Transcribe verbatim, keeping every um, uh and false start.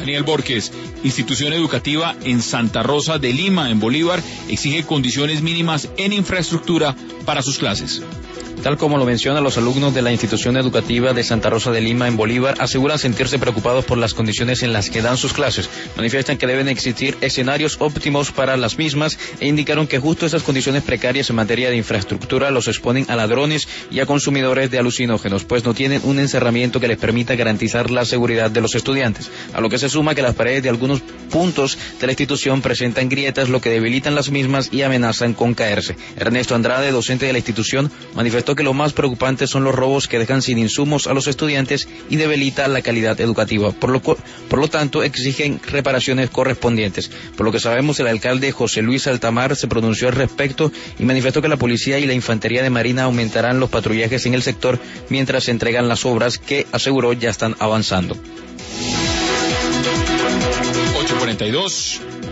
Daniel Borges, institución educativa en Santa Rosa de Lima, en Bolívar, exige condiciones mínimas en infraestructura para sus clases. Tal como lo mencionan los alumnos de la institución educativa de Santa Rosa de Lima en Bolívar, aseguran sentirse preocupados por las condiciones en las que dan sus clases. Manifiestan que deben existir escenarios óptimos para las mismas e indicaron que justo esas condiciones precarias en materia de infraestructura los exponen a ladrones y a consumidores de alucinógenos, pues no tienen un encerramiento que les permita garantizar la seguridad de los estudiantes. A lo que se suma que las paredes de algunos puntos de la institución presentan grietas, lo que debilitan las mismas y amenazan con caerse. Ernesto Andrade, docente de la institución, manifestó que lo más preocupante son los robos que dejan sin insumos a los estudiantes y debilita la calidad educativa. Por lo, por lo tanto, exigen reparaciones correspondientes. Por lo que sabemos, el alcalde José Luis Altamar se pronunció al respecto y manifestó que la policía y la infantería de Marina aumentarán los patrullajes en el sector mientras se entregan las obras que, aseguró, ya están avanzando. ocho cuarenta y dos.